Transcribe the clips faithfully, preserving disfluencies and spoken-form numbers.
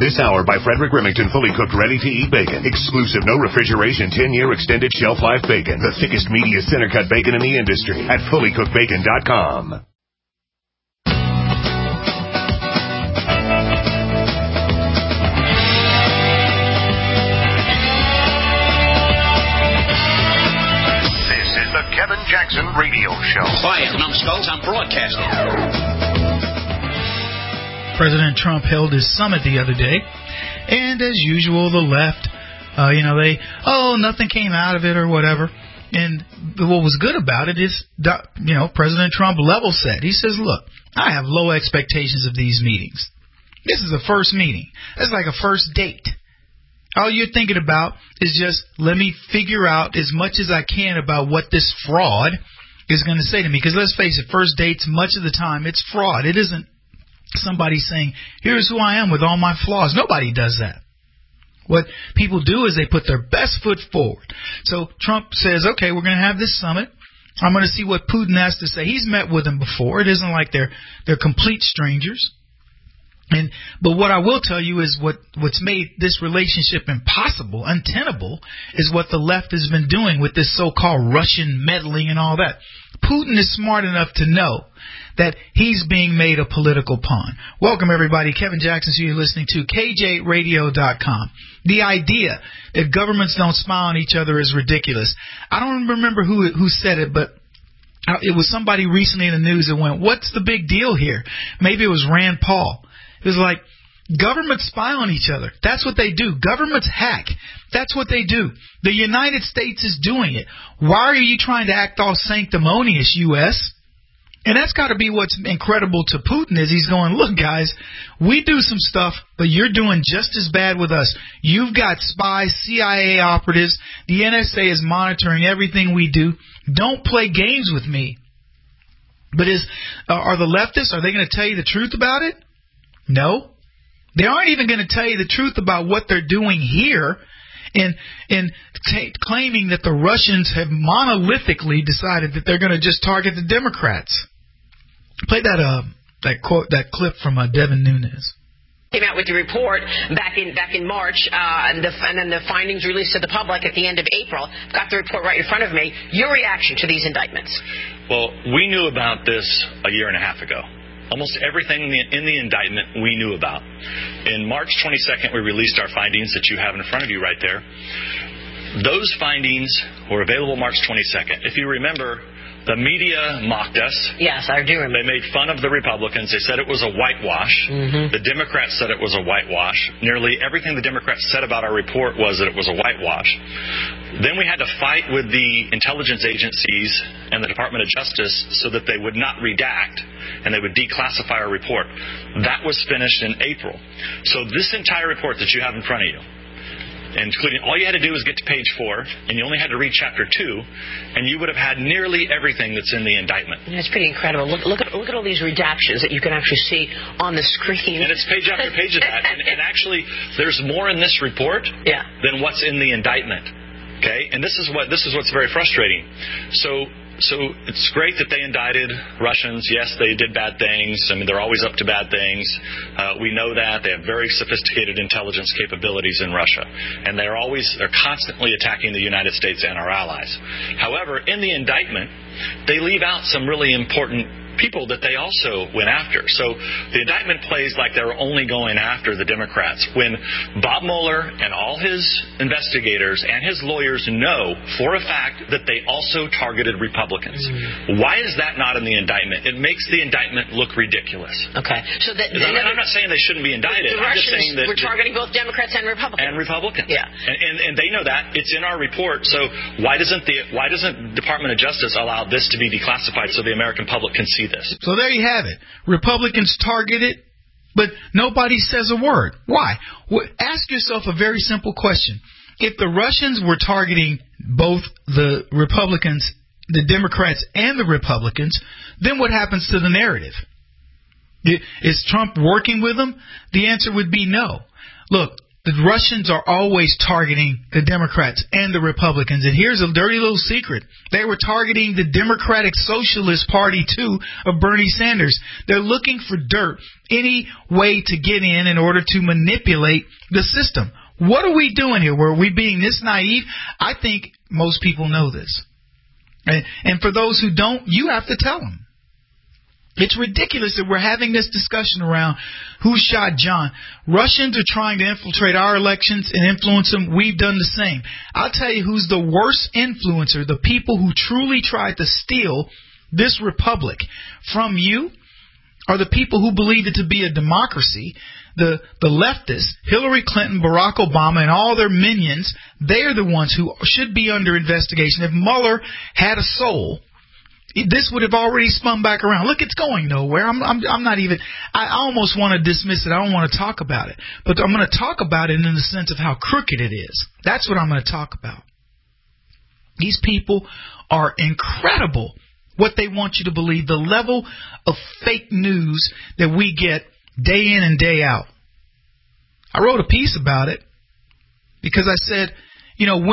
This hour by Frederick Remington, fully cooked, ready-to-eat bacon. Exclusive, no refrigeration, ten-year extended shelf life bacon. The thickest, meatiest, center-cut bacon in the industry at fully cooked bacon dot com. This is the Kevin Jackson Radio Show. Quiet, numbskulls, I'm broadcasting. President Trump held his summit the other day, and as usual, the left, uh, you know, they, oh, nothing came out of it or whatever. And what was good about it is, you know, President Trump level set. He says, look, I have low expectations of these meetings. This is a first meeting. It's like a first date. All you're thinking about is just let me figure out as much as I can about what this fraud is going to say to me. Because let's face it, first dates, much of the time, it's fraud. It isn't somebody saying, here's who I am with all my flaws. Nobody does that. What people do is they put their best foot forward. So Trump says, okay, we're going to have this summit. I'm going to see what Putin has to say. He's met with him before. It isn't like they're they're complete strangers. And but what I will tell you is what, what's made this relationship impossible, untenable, is what the left has been doing with this so-called Russian meddling and all that. Putin is smart enough to know that he's being made a political pawn. Welcome, everybody. Kevin Jackson, so you're listening to K J radio dot com. The idea that governments don't smile on each other is ridiculous. I don't remember who who said it, but it was somebody recently in the news that went, what's the big deal here? Maybe it was Rand Paul. It was like, governments spy on each other. That's what they do. Governments hack. That's what they do. The United States is doing it. Why are you trying to act all sanctimonious, U S? And that's got to be what's incredible to Putin is he's going, look, guys, we do some stuff, but you're doing just as bad with us. You've got spies, C I A operatives. The N S A is monitoring everything we do. Don't play games with me. But is uh, are the leftists, are they going to tell you the truth about it? No. They aren't even going to tell you the truth about what they're doing here in in t- claiming that the Russians have monolithically decided that they're going to just target the Democrats. Play that uh that quote that clip from uh, Devin Nunes. Came out with the report back in back in March, uh, and, the, and then the findings released to the public at the end of April. I've got the report right in front of me. Your reaction to these indictments? Well, we knew about this a year and a half ago. Almost everything in the, in the indictment we knew about. In March twenty-second, we released our findings that you have in front of you right there. Those findings were available March twenty-second. If you remember, the media mocked us. Yes, I do remember. They made fun of the Republicans. They said it was a whitewash. Mm-hmm. The Democrats said it was a whitewash. Nearly everything the Democrats said about our report was that it was a whitewash. Then we had to fight with the intelligence agencies and the Department of Justice so that they would not redact and they would declassify our report. That was finished in April. So this entire report that you have in front of you, including all you had to do was get to page four, and you only had to read chapter two, and you would have had nearly everything that's in the indictment. That's pretty incredible. Look, look at look at all these redactions that you can actually see on the screen. And it's page after page of that. And, and actually, there's more in this report yeah. than what's in the indictment. Okay, and this is what this is what's very frustrating. So. So it's great that they indicted Russians. Yes, they did bad things. I mean, they're always up to bad things. Uh, we know that. They have very sophisticated intelligence capabilities in Russia. And they're always, they're constantly attacking the United States and our allies. However, in the indictment, they leave out some really important people that they also went after. So the indictment plays like they were only going after the Democrats, when Bob Mueller and all his investigators and his lawyers know for a fact that they also targeted Republicans. Mm. Why is that not in the indictment? It makes the indictment look ridiculous. Okay. So that, I'm, I'm not saying they shouldn't be indicted. The I'm just saying that we're targeting both Democrats and Republicans. And Republicans. Yeah. And, and, and they know that. It's in our report. So why doesn't the why doesn't Department of Justice allow this to be declassified so the American public can see this? So there you have it. Republicans targeted, but nobody says a word. Why? Well, ask yourself a very simple question. If the Russians were targeting both the Republicans, the Democrats, and the Republicans, then what happens to the narrative? Is Trump working with them? The answer would be no. Look, the Russians are always targeting the Democrats and the Republicans. And here's a dirty little secret. They were targeting the Democratic Socialist Party, too, of Bernie Sanders. They're looking for dirt, any way to get in in order to manipulate the system. What are we doing here? Were we being this naive? I think most people know this. And, and for those who don't, you have to tell them. It's ridiculous that we're having this discussion around who shot John. Russians are trying to infiltrate our elections and influence them. We've done the same. I'll tell you who's the worst influencer, the people who truly tried to steal this republic from you are the people who believe it to be a democracy. The, the leftists, Hillary Clinton, Barack Obama, and all their minions, they're the ones who should be under investigation. If Mueller had a soul, this would have already spun back around. Look, it's going nowhere. I'm, I'm, I'm not even, I almost want to dismiss it. I don't want to talk about it. But I'm going to talk about it in the sense of how crooked it is. That's what I'm going to talk about. These people are incredible. What they want you to believe, the level of fake news that we get day in and day out. I wrote a piece about it because I said, you know,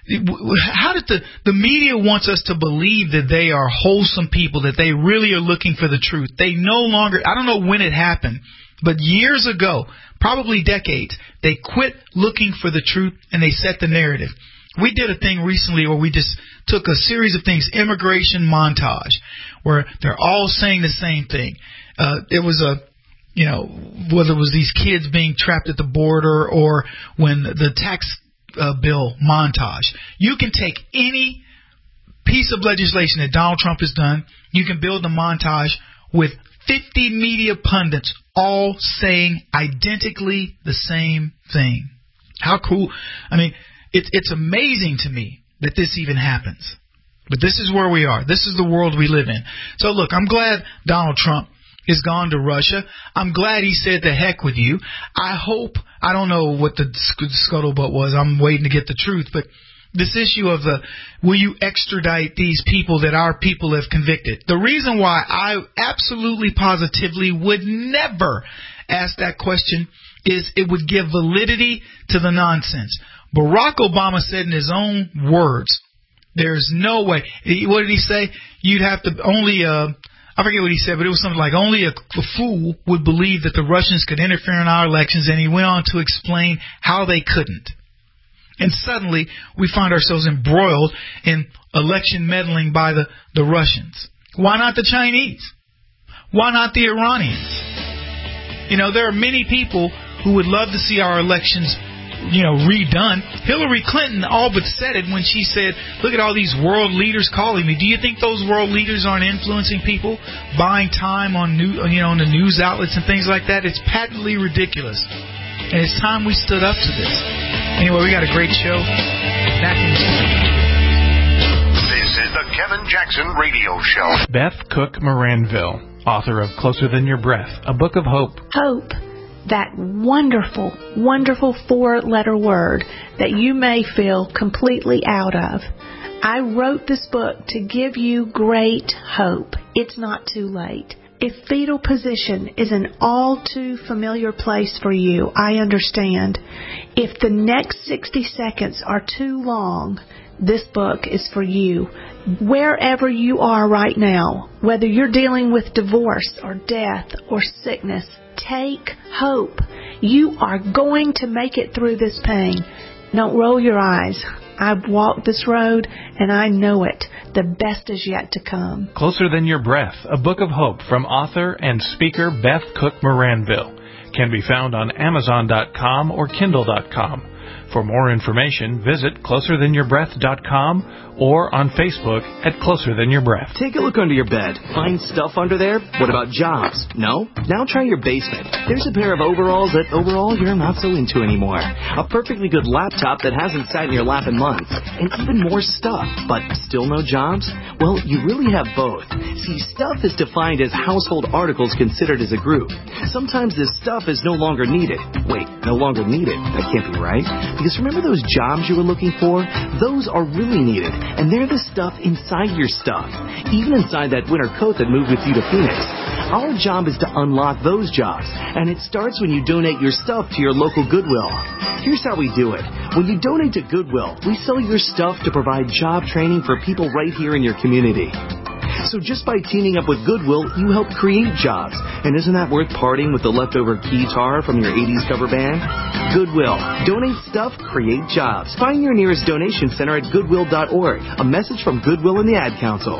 how did the, the media wants us to believe that they are wholesome people, that they really are looking for the truth. They no longer, I don't know when it happened, but years ago, probably decades, they quit looking for the truth and they set the narrative. We did a thing recently where we just took a series of things, immigration montage, where they're all saying the same thing. Uh, it was a, you know, whether it was these kids being trapped at the border or when the tax Uh, bill montage. You can take any piece of legislation that Donald Trump has done, you can build a montage with fifty media pundits all saying identically the same thing. How cool. I mean, it's it's amazing to me that this even happens. But this is where we are. This is the world we live in. So look, I'm glad Donald Trump has gone to Russia. I'm glad he said the heck with you. I hope, I don't know what the scuttlebutt was. I'm waiting to get the truth. But this issue of the, will you extradite these people that our people have convicted? The reason why I absolutely positively would never ask that question is it would give validity to the nonsense. Barack Obama said in his own words, there's no way. What did he say? You'd have to only, uh, I forget what he said, but it was something like only a, a fool would believe that the Russians could interfere in our elections, and he went on to explain how they couldn't. And suddenly, we find ourselves embroiled in election meddling by the, the Russians. Why not the Chinese? Why not the Iranians? You know, there are many people who would love to see our elections, you know, redone. Hillary Clinton all but said it when she said, look at all these world leaders calling me. Do you think those world leaders aren't influencing people, buying time on new, you know, on the news outlets and things like that? It's patently ridiculous. And it's time we stood up to this. Anyway, we got a great show. Back in the studio. This is the Kevin Jackson Radio Show. Beth Cook Moranville, author of Closer Than Your Breath, a book of hope. Hope. That wonderful, wonderful four-letter word that you may feel completely out of. I wrote this book to give you great hope. It's not too late. If fetal position is an all too familiar place for you, I understand. If the next sixty seconds are too long, this book is for you. Wherever you are right now, whether you're dealing with divorce or death or sickness, take hope. You are going to make it through this pain. Don't roll your eyes. I've walked this road, and I know it. The best is yet to come. Closer Than Your Breath, a book of hope from author and speaker Beth Cook Moranville. Can be found on Amazon dot com or Kindle dot com. For more information, visit closer than your breath dot com or on Facebook at Closer Than Your Breath. Take a look under your bed. Find stuff under there? What about jobs? No? Now try your basement. There's a pair of overalls that overall you're not so into anymore. A perfectly good laptop that hasn't sat in your lap in months. And even more stuff, but still no jobs? Well, you really have both. See, stuff is defined as household articles considered as a group. Sometimes this stuff is no longer needed. Wait, no longer needed? That can't be right. Because remember those jobs you were looking for? Those are really needed. And they're the stuff inside your stuff. Even inside that winter coat that moved with you to Phoenix. Our job is to unlock those jobs, and it starts when you donate your stuff to your local Goodwill. Here's how we do it. When you donate to Goodwill, we sell your stuff to provide job training for people right here in your community. So just by teaming up with Goodwill, you help create jobs. And isn't that worth parting with the leftover guitar from your eighties cover band? Goodwill. Donate stuff, create jobs. Find your nearest donation center at goodwill dot org. A message from Goodwill and the Ad Council.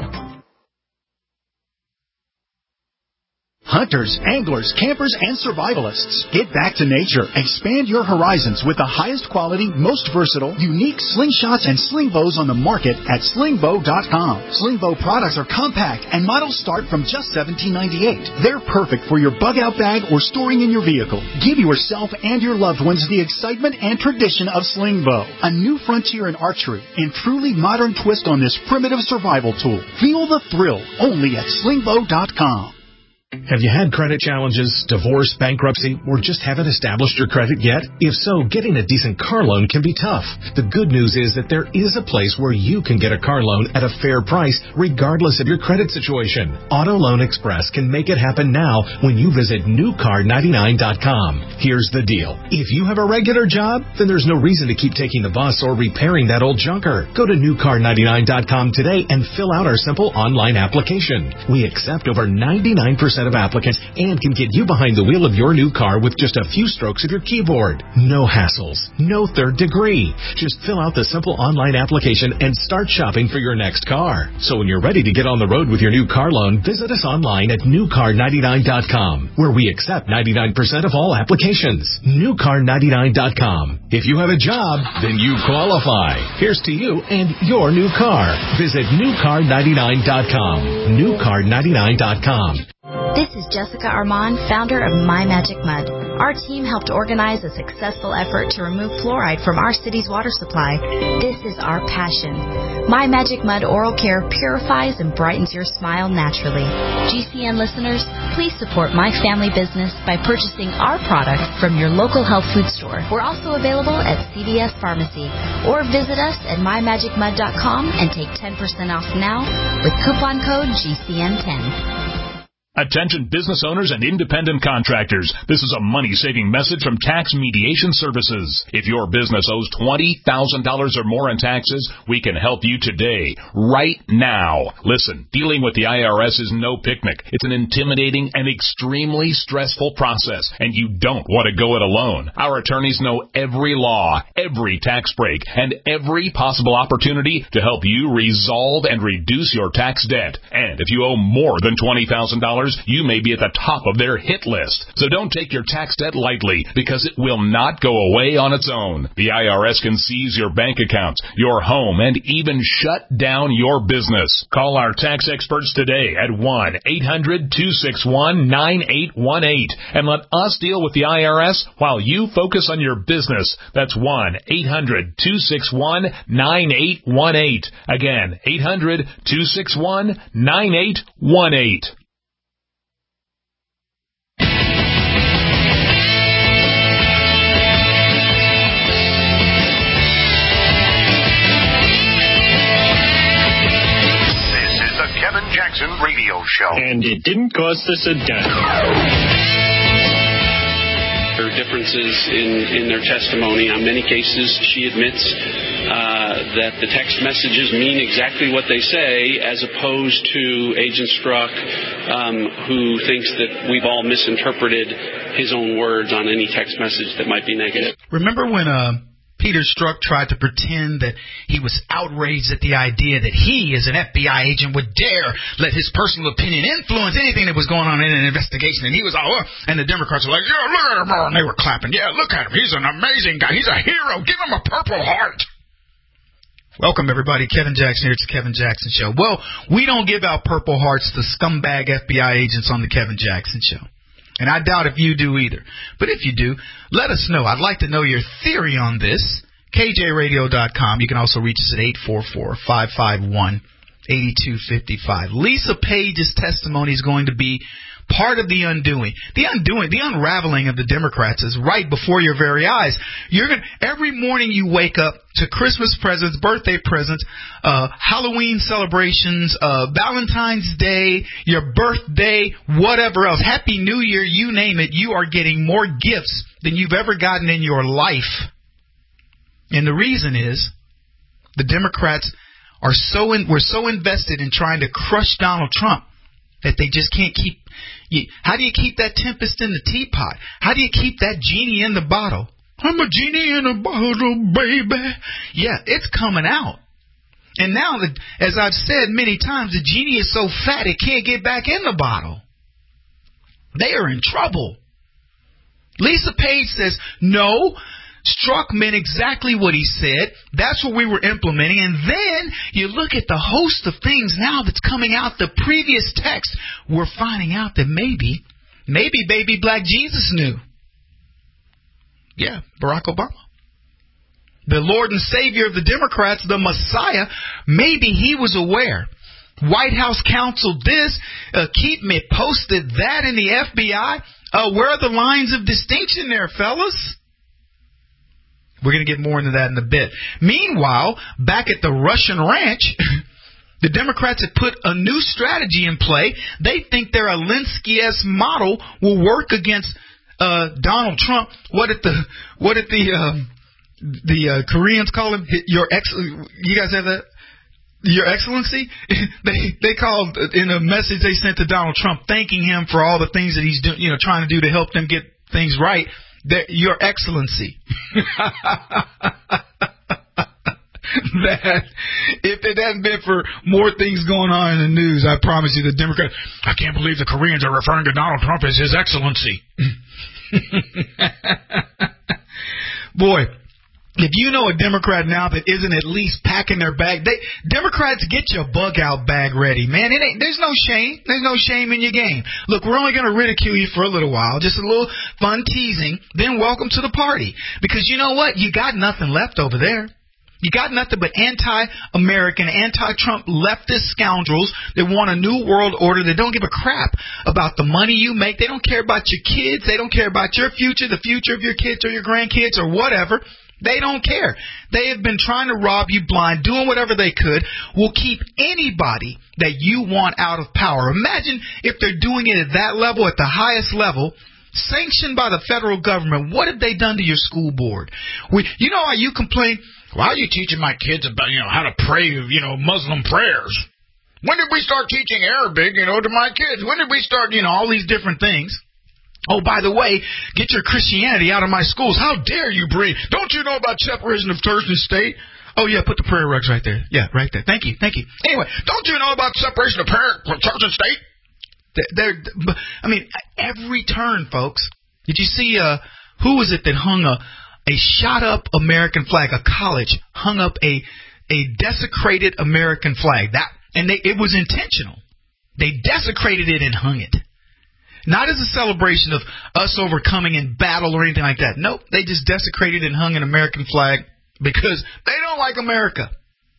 Hunters, anglers, campers, and survivalists, get back to nature. Expand your horizons with the highest quality, most versatile, unique slingshots and sling bows on the market at sling bow dot com. Sling bow products are compact and models start from just seventeen ninety-eight. They're perfect for your bug-out bag or storing in your vehicle. Give yourself and your loved ones the excitement and tradition of sling bow, a new frontier in archery and truly modern twist on this primitive survival tool. Feel the thrill only at sling bow dot com. Have you had credit challenges, divorce, bankruptcy, or just haven't established your credit yet? If so, getting a decent car loan can be tough. The good news is that there is a place where you can get a car loan at a fair price, regardless of your credit situation. Auto Loan Express can make it happen now when you visit new car ninety-nine dot com. Here's the deal. If you have a regular job, then there's no reason to keep taking the bus or repairing that old junker. Go to new car ninety-nine dot com today and fill out our simple online application. We accept over ninety-nine percent of applicants and can get you behind the wheel of your new car with just a few strokes of your keyboard. No hassles, no third degree. Just fill out the simple online application and start shopping for your next car. So when you're ready to get on the road with your new car loan, visit us online at new car ninety-nine dot com, where we accept ninety-nine percent of all applications. new car ninety-nine dot com. If you have a job, then you qualify. Here's to you and your new car. Visit new car ninety-nine dot com. new car ninety-nine dot com. This is Jessica Armand, founder of My Magic Mud. Our team helped organize a successful effort to remove fluoride from our city's water supply. This is our passion. My Magic Mud Oral Care purifies and brightens your smile naturally. G C N listeners, please support my family business by purchasing our products from your local health food store. We're also available at C V S Pharmacy, or visit us at my magic mud dot com and take ten percent off now with coupon code G C N ten. Attention business owners and independent contractors. This is a money-saving message from Tax Mediation Services. If your business owes twenty thousand dollars or more in taxes, we can help you today, right now. Listen, dealing with the I R S is no picnic. It's an intimidating and extremely stressful process, and you don't want to go it alone. Our attorneys know every law, every tax break, and every possible opportunity to help you resolve and reduce your tax debt. And if you owe more than twenty thousand dollars, you may be at the top of their hit list. So don't take your tax debt lightly, because it will not go away on its own. The I R S can seize your bank accounts, your home, and even shut down your business. Call our tax experts today at one eight hundred two six one nine eight one eight and let us deal with the I R S while you focus on your business. That's one eight hundred two six one nine eight one eight. Again, eight hundred two six one nine eight one eight. Kevin Jackson Radio Show. And it didn't cost us a dime. There are differences in, in their testimony. On many cases, she admits uh, that the text messages mean exactly what they say, as opposed to Agent Strzok, um, who thinks that we've all misinterpreted his own words on any text message that might be negative. Remember when... Uh Peter Strzok tried to pretend that he was outraged at the idea that he, as an F B I agent, would dare let his personal opinion influence anything that was going on in an investigation. And he was all, oh, and the Democrats were like, yeah, look at him, and they were clapping. Yeah, look at him. He's an amazing guy. He's a hero. Give him a Purple Heart. Welcome, everybody. Kevin Jackson here. It's the Kevin Jackson Show. Well, we don't give out Purple Hearts to scumbag F B I agents on the Kevin Jackson Show. And I doubt if you do either. But if you do, let us know. I'd like to know your theory on this. K J radio dot com. You can also reach us at eight four four, five five one, eight two five five. Lisa Page's testimony is going to be part of the undoing. The undoing, the unraveling of the Democrats is right before your very eyes. You're gonna, every morning you wake up to Christmas presents, birthday presents, uh, Halloween celebrations, uh, Valentine's Day, your birthday, whatever else, Happy New Year, you name it, you are getting more gifts than you've ever gotten in your life. And the reason is the Democrats are so in, we're so invested in trying to crush Donald Trump that they just can't keep. You, how do you keep that tempest in the teapot? How do you keep that genie in the bottle? I'm a genie in a bottle, baby. Yeah, it's coming out. And now, the, as I've said many times, the genie is so fat it can't get back in the bottle. They are in trouble. Lisa Page says, no, Strzok meant exactly what he said. That's what we were implementing. And then you look at the host of things now that's coming out, the previous text, we're finding out that maybe, maybe baby black Jesus knew. Yeah, Barack Obama. The Lord and Savior of the Democrats, the Messiah, maybe he was aware. White House counsel this, uh, keep me posted that in the F B I. Uh, where are the lines of distinction there, fellas? We're going to get more into that in a bit. Meanwhile, back at the Russian ranch, the Democrats have put a new strategy in play. They think their Alinsky-esque model will work against uh, Donald Trump. What did the what did the um, the uh, Koreans call him? Your ex? You guys have that? Your Excellency? they they called in a message they sent to Donald Trump, thanking him for all the things that he's doing, you know, trying to do to help them get things right. That Your Excellency. That if it hadn't been for more things going on in the news, I promise you, the Democrats, I can't believe the Koreans are referring to Donald Trump as His Excellency. Boy, if you know a Democrat now that isn't at least packing their bag, they Democrats, get your bug out bag ready, man. It ain't, there's no shame. There's no shame in your game. Look, we're only going to ridicule you for a little while, just a little fun teasing. Then welcome to the party, because you know what? You got nothing left over there. You got nothing but anti-American, anti-Trump leftist scoundrels that want a new world order. They don't give a crap about the money you make. They don't care about your kids. They don't care about your future, the future of your kids or your grandkids or whatever. They don't care. They have been trying to rob you blind, doing whatever they could, will keep anybody that you want out of power. Imagine if they're doing it at that level, at the highest level, sanctioned by the federal government. What have they done to your school board? We, you know how you complain, why are you teaching my kids about, you know, how to pray, you know, Muslim prayers? When did we start teaching Arabic, you know, to my kids? When did we start, you know, all these different things? Oh, by the way, get your Christianity out of my schools. How dare you bring? Don't you know about separation of church and state? Oh, yeah, put the prayer rugs right there. Yeah, right there. Thank you, thank you. Anyway, don't you know about separation of church and state? They're, they're, I mean, every turn, folks. Did you see, uh, who was it that hung a, a shot-up American flag? A college hung up a a desecrated American flag. That and they, it was intentional. They desecrated it and hung it. Not as a celebration of us overcoming in battle or anything like that. Nope, they just desecrated and hung an American flag because they don't like America.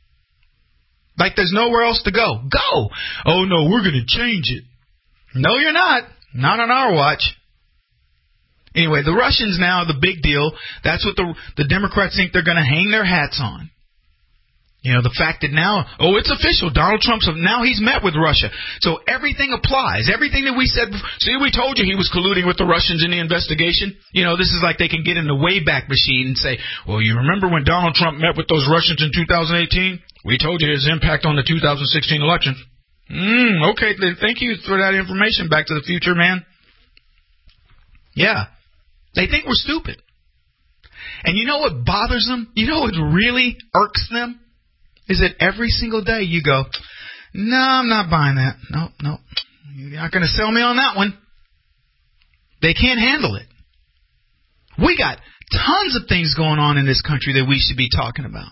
Like there's nowhere else to go. Go! Oh, no, we're going to change it. No, you're not. Not on our watch. Anyway, the Russians now are the big deal. That's what the, the Democrats think they're going to hang their hats on. You know, the fact that now, oh, it's official. Donald Trump's, now he's met with Russia. So everything applies. Everything that we said, see, we told you he was colluding with the Russians in the investigation. You know, this is like they can get in the Wayback Machine and say, well, you remember when Donald Trump met with those Russians in two thousand eighteen? We told you his impact on the two thousand sixteen election. Mm, okay, thank you for that information. Back to the Future, man. Yeah. They think we're stupid. And you know what bothers them? You know what really irks them? Is that every single day you go, no, I'm not buying that. No, no. You're not going to sell me on that one. They can't handle it. We got tons of things going on in this country that we should be talking about.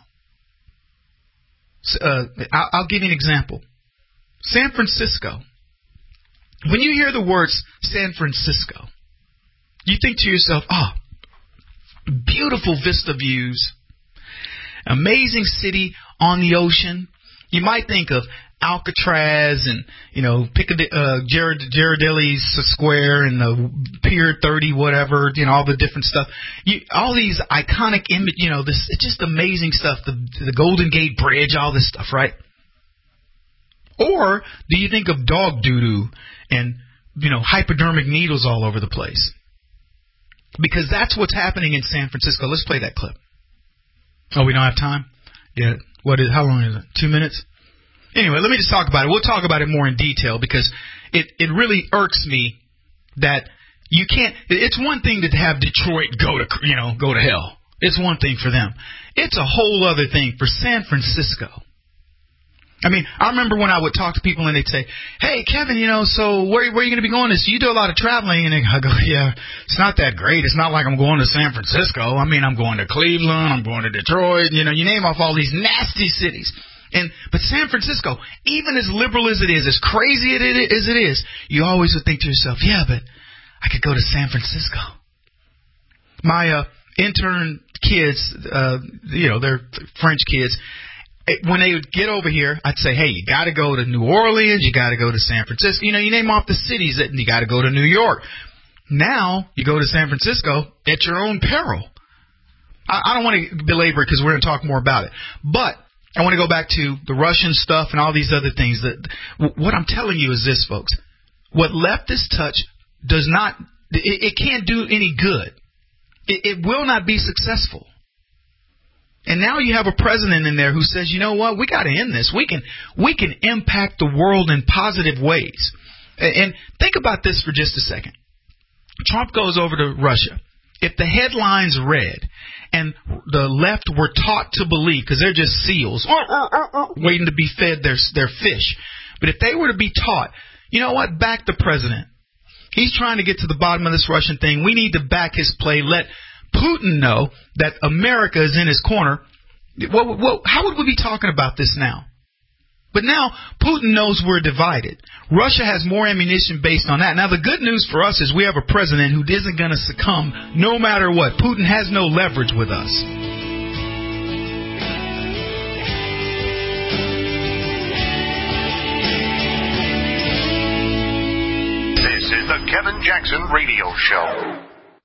Uh, I'll, I'll give you an example. San Francisco. When you hear the words San Francisco, you think to yourself, oh, beautiful vista views, amazing city on the ocean. You might think of Alcatraz and, you know, Piccadilly, uh, Girard, Girardelli Square and the Pier thirty, whatever, you know, all the different stuff. You, all these iconic image, you know, this, it's just amazing stuff. The, the Golden Gate Bridge, all this stuff, right? Or do you think of dog doo-doo and, you know, hypodermic needles all over the place? Because that's what's happening in San Francisco. Let's play that clip. Oh, we don't have time? Yeah. What is, how long is it? Two minutes? Anyway, let me just talk about it. We'll talk about it more in detail because it, it really irks me that you can't. It's one thing to have Detroit go to, you know, go to hell. It's one thing for them. It's a whole other thing for San Francisco. I mean, I remember when I would talk to people and they'd say, "Hey, Kevin, you know, so where, where are you going to be going this? You do a lot of traveling." And I go, "Yeah, it's not that great. It's not like I'm going to San Francisco. I mean, I'm going to Cleveland. I'm going to Detroit. You know, you name off all these nasty cities." And but San Francisco, even as liberal as it is, as crazy as it is, you always would think to yourself, "Yeah, but I could go to San Francisco." My uh, intern kids, uh, you know, they're French kids. When they would get over here, I'd say, "Hey, you got to go to New Orleans. You got to go to San Francisco. You know, you name off the cities that you got to go to New York." Now you go to San Francisco at your own peril. I, I don't want to belabor it because we're going to talk more about it, but I want to go back to the Russian stuff and all these other things. That what I'm telling you is this, folks. What leftist touch does not, it, it can't do any good. It, it will not be successful. And now you have a president in there who says, "You know what? We got to end this. We can, we can impact the world in positive ways." And think about this for just a second. Trump goes over to Russia. If the headlines read and the left were taught to believe, because they're just seals waiting to be fed their their fish, but if they were to be taught, you know what, back the president. He's trying to get to the bottom of this Russian thing. We need to back his play. Let Putin know that America is in his corner. Well, well, how would we be talking about this now? But now Putin knows we're divided. Russia has more ammunition based on that. Now, the good news for us is we have a president who isn't going to succumb no matter what. Putin has no leverage with us. This is the Kevin Jackson Radio Show.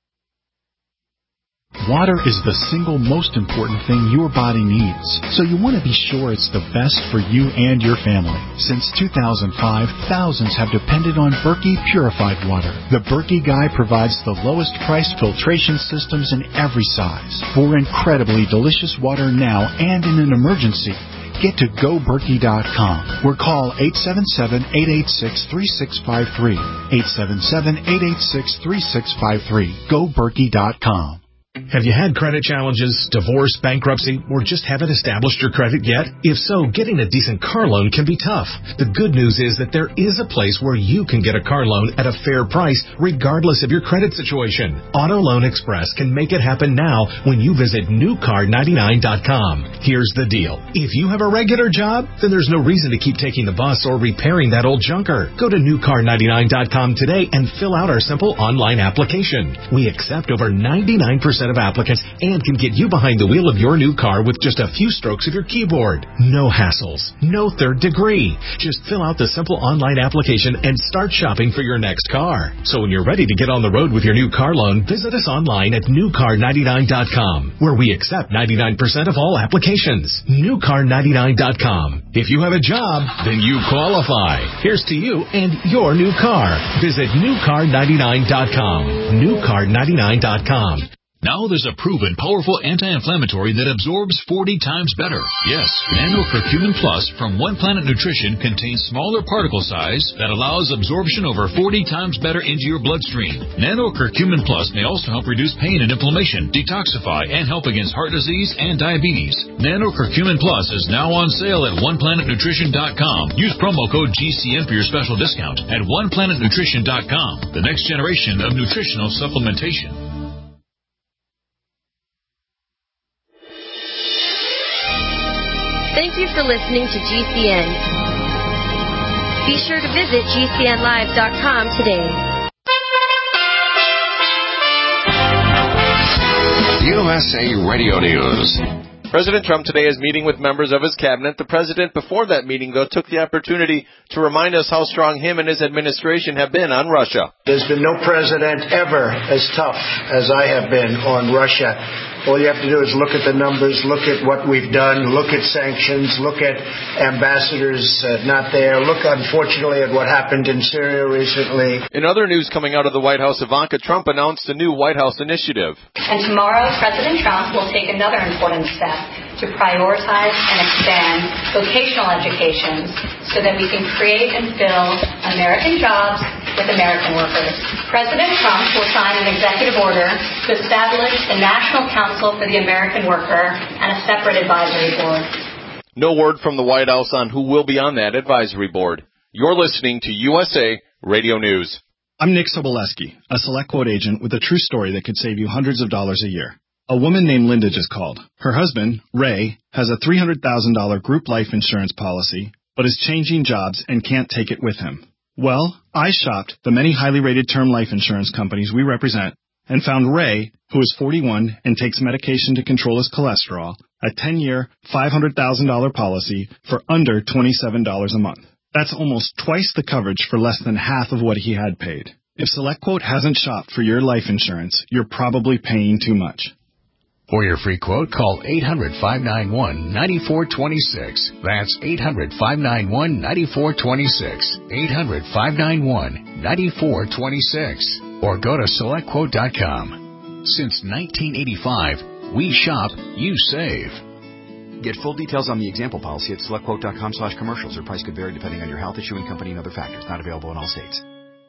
Water is the single most important thing your body needs, so you want to be sure it's the best for you and your family. Since two thousand five, thousands have depended on Berkey Purified Water. The Berkey Guy provides the lowest priced filtration systems in every size for incredibly delicious water now and in an emergency. Get to go berkey dot com or call eight seven seven, eight eight six, three six five three. eight seven seven, eight eight six, three six five three. go berkey dot com. Have you had credit challenges, divorce, bankruptcy, or just haven't established your credit yet? If so, getting a decent car loan can be tough. The good news is that there is a place where you can get a car loan at a fair price, regardless of your credit situation. Auto Loan Express can make it happen now when you visit new car ninety-nine dot com. Here's the deal. If you have a regular job, then there's no reason to keep taking the bus or repairing that old junker. Go to new car ninety-nine dot com today and fill out our simple online application. We accept over ninety-nine percent of applicants and can get you behind the wheel of your new car with just a few strokes of your keyboard. No hassles, no third degree. Just fill out the simple online application and start shopping for your next car. So when you're ready to get on the road with your new car loan, visit us online at new car ninety-nine dot com, where we accept ninety-nine percent of all applications. new car ninety-nine dot com. If you have a job, then you qualify. Here's to you and your new car. Visit new car ninety-nine dot com. new car ninety-nine dot com. Now there's a proven powerful anti-inflammatory that absorbs forty times better. Yes, Nano Curcumin Plus from One Planet Nutrition contains smaller particle size that allows absorption over forty times better into your bloodstream. Nano Curcumin Plus may also help reduce pain and inflammation, detoxify, and help against heart disease and diabetes. Nano Curcumin Plus is now on sale at one planet nutrition dot com. Use promo code G C N for your special discount at one planet nutrition dot com. The next generation of nutritional supplementation. Thank you for listening to G C N. Be sure to visit G C N live dot com today. U S A Radio News. President Trump today is meeting with members of his cabinet. The president, before that meeting, though, took the opportunity to remind us how strong him and his administration have been on Russia. There's been no president ever as tough as I have been on Russia. All you have to do is look at the numbers, look at what we've done, look at sanctions, look at ambassadors uh, not there, look, unfortunately, at what happened in Syria recently. In other news coming out of the White House, Ivanka Trump announced a new White House initiative. And tomorrow, President Trump will take another important step to prioritize and expand vocational education so that we can create and fill American jobs with American workers. President Trump will sign an executive order to establish the National Council for the American Worker and a separate advisory board. No word from the White House on who will be on that advisory board. You're listening to U S A Radio News. I'm Nick Soboleski, a SelectQuote agent with a true story that could save you hundreds of dollars a year. A woman named Linda just called. Her husband, Ray, has a three hundred thousand dollars group life insurance policy, but is changing jobs and can't take it with him. Well, I shopped the many highly rated term life insurance companies we represent and found Ray, who is forty-one and takes medication to control his cholesterol, a ten-year, five hundred thousand dollars policy for under twenty-seven dollars a month. That's almost twice the coverage for less than half of what he had paid. If SelectQuote hasn't shopped for your life insurance, you're probably paying too much. For your free quote, call eight hundred, five nine one, nine four two six. That's eight hundred, five nine one, nine four two six. eight hundred, five nine one, nine four two six. Or go to select quote dot com. Since nineteen eighty-five, we shop, you save. Get full details on the example policy at select quote dot com slash commercials. Or price could vary depending on your health, issuing company, and other factors. Not available in all states.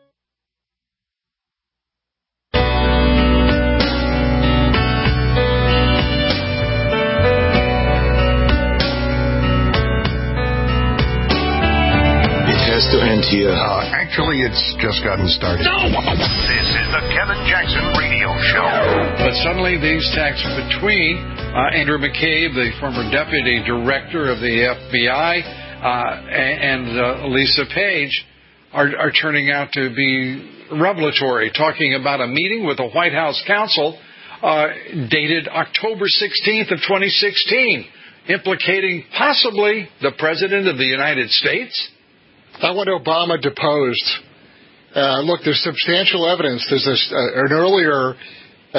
To end here. Uh, actually, it's just gotten started. No! This is the Kevin Jackson Radio Show. But suddenly these texts between uh, Andrew McCabe, the former deputy director of the F B I, uh, and uh, Lisa Page are, are turning out to be revelatory, talking about a meeting with the White House counsel uh, dated October sixteenth of twenty sixteen, implicating possibly the President of the United States. I want Obama deposed. Uh, look, there's substantial evidence. There's this, uh, an earlier uh,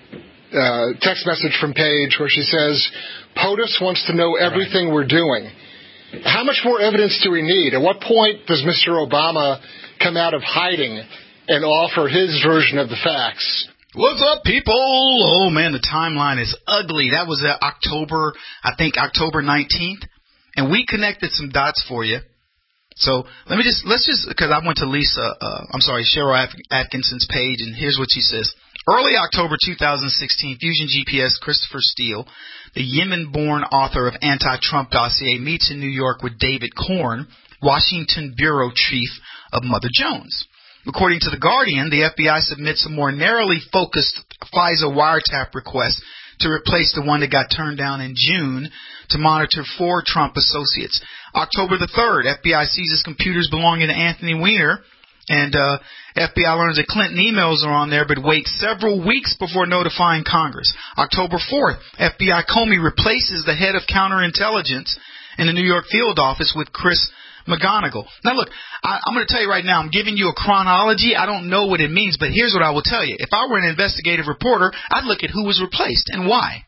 uh, text message from Page where she says, POTUS wants to know everything right. we're doing. How much more evidence do we need? At what point does Mister Obama come out of hiding and offer his version of the facts? What's up, people? Oh, man, the timeline is ugly. That was uh, October, I think October nineteenth. And we connected some dots for you. So let me just, let's just, because I went to Lisa, uh, I'm sorry, Cheryl Atkinson's page, and here's what she says. Early October two thousand sixteen, Fusion G P S Christopher Steele, the Yemen-born author of Anti-Trump Dossier, meets in New York with David Corn, Washington Bureau Chief of Mother Jones. According to The Guardian, the F B I submits a more narrowly focused FISA wiretap request to replace the one that got turned down in June to monitor four Trump associates. October the third, F B I seizes computers belonging to Anthony Weiner, and uh, F B I learns that Clinton emails are on there, but waits several weeks before notifying Congress. October fourth, F B I Comey replaces the head of counterintelligence in the New York field office with Chris McGonigal. Now, look, I, I'm going to tell you right now, I'm giving you a chronology. I don't know what it means, but here's what I will tell you. If I were an investigative reporter, I'd look at who was replaced and why.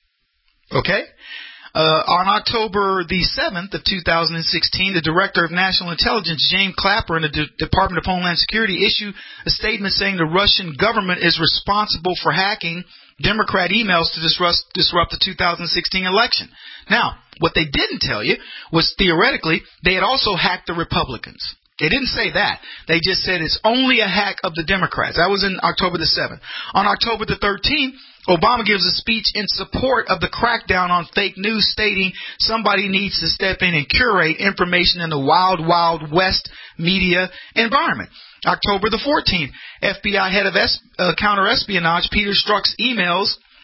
Okay? Uh, on October the seventh of two thousand sixteen, the Director of National Intelligence, James Clapper, and the D- Department of Homeland Security issue a statement saying the Russian government is responsible for hacking Democrat emails to disrupt, disrupt the two thousand sixteen election. Now, what they didn't tell you was theoretically they had also hacked the Republicans. They didn't say that. They just said it's only a hack of the Democrats. That was in October the seventh. On October the thirteenth, Obama gives a speech in support of the crackdown on fake news, stating somebody needs to step in and curate information in the wild, wild west media environment. October the fourteenth, F B I head of es- uh, counterespionage Peter Strzok's emails